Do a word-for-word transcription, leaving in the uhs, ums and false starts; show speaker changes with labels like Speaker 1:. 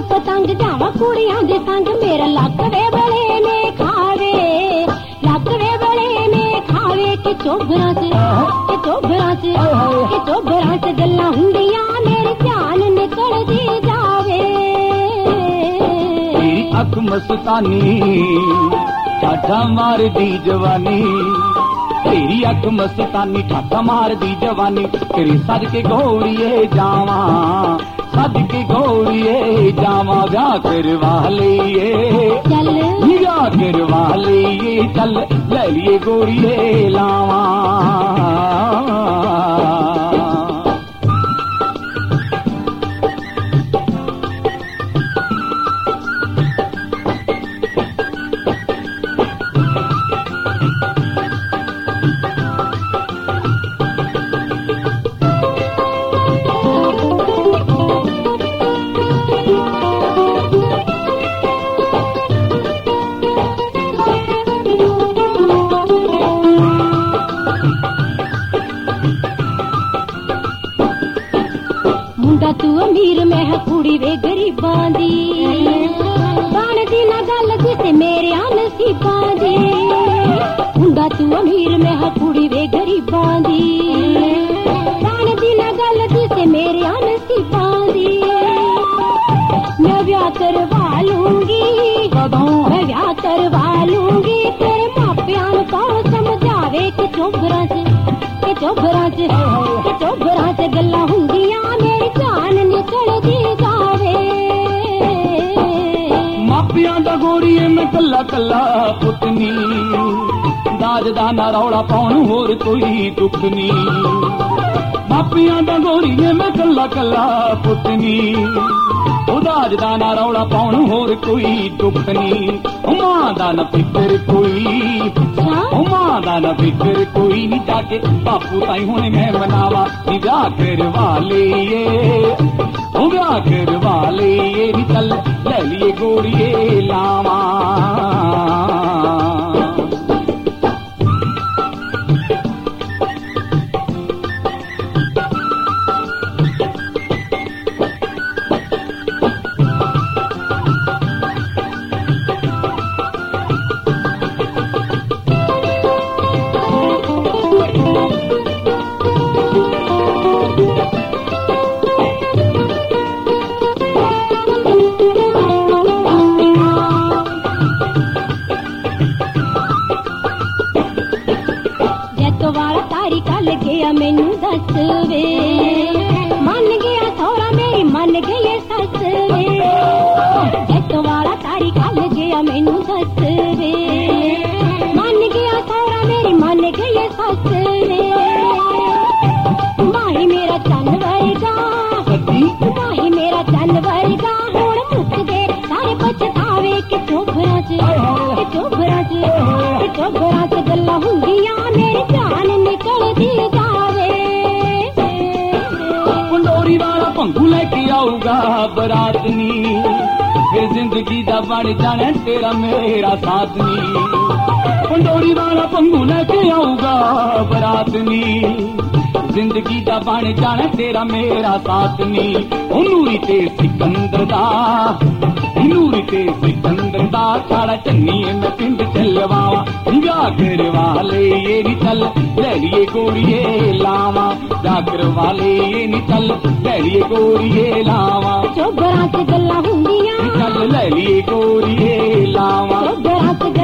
Speaker 1: पतंग जावा कुड़ियां दे संग मेरा लकवे बड़े ने खावे लकवे बड़े ने खावे कि चोबरा च कि चोबरा च कि चोबरा च गल्लां हुंदियां मेरी जान निकल दी जावे।
Speaker 2: तेरी अख मस्तानी ठाठा मार दी जवानी तेरी अख मस्तानी ठाठा मार दी जवानी तेरी सज के गौड़िए जावा सज के गौड़िए जावा ब्याह करवा लिए
Speaker 1: चल
Speaker 2: ब्याह करवा लिए चल ले लिए गौड़िए लावा।
Speaker 1: तू अमीर मैं है कुड़ी वे गरीबां दी बनदी ना गल जिसे मेरे नसीबां दी हुंदा तू अमीर मैं है कुड़ी वे गरीबां दी बनदी ना गल जिसे मेरे नसीबां दी। मैं ब्याह करवा लूंगी मैं ब्याह करवा लूंगी तेरे मापियां नूं कौन समझावे कि चोबरा च कि चोबरा च कि चोबरा च गल्लां हुंदियां मेरी जान निकल दी जावे।
Speaker 2: मापियां दा गोरीए मैं कल्ला कल्ला पुतनी दाज दा ना रौला पाउण होर कोई दुख नी मापियां दा गोरीए मैं कल्ला कल्ला पुतनी दाज दा ना रौला पाउण होर कोई दुख नी मां दा ना फिकर कोई मां दा ना फिकर कोई नी जाके बापू ताई हुणे मैं मनावा नी ब्याह करवा लिए ओ ब्याह करवा लिए नी चल ले लिए गोरिए लावा।
Speaker 1: मैनू दस वे मन गया सौरा मेरी मन गई सस वे जट वाला तारी कल गया मैनू दस वे मन गया सौरा मेरी मन गई सस वे। माही मेरा चन वर्गा माही मेरा चन वर्गा हुण मुक दे सारे पछतावे कि चोबरा च कि चोबरा च कि चोबरा च गल्लां हुंदियां मेरी जान निकल दी
Speaker 2: भंगू लेके आऊगा बरात नी फिर जिंदगी दा बन जाना तेरा मेरा साथ नी पंडोरी वाला भंगू लेके आऊगा बरात नी जिंदगी दा बन जाना तेरा मेरा साथ नी नूरी ते सिकंदर दा नूरी ते सिकंदर दा साड़ा चन्नी मैं पिंड चलवावा ब्याह करवा ले ये नी चल ले लिए गोरिए लावा ब्याह करवा ले ये नी चल ले लिए गोरिए लावा
Speaker 1: चोबरा च गल्लां हुंदियां
Speaker 2: चल ले लिए गोरिए लावा
Speaker 1: चोबरा च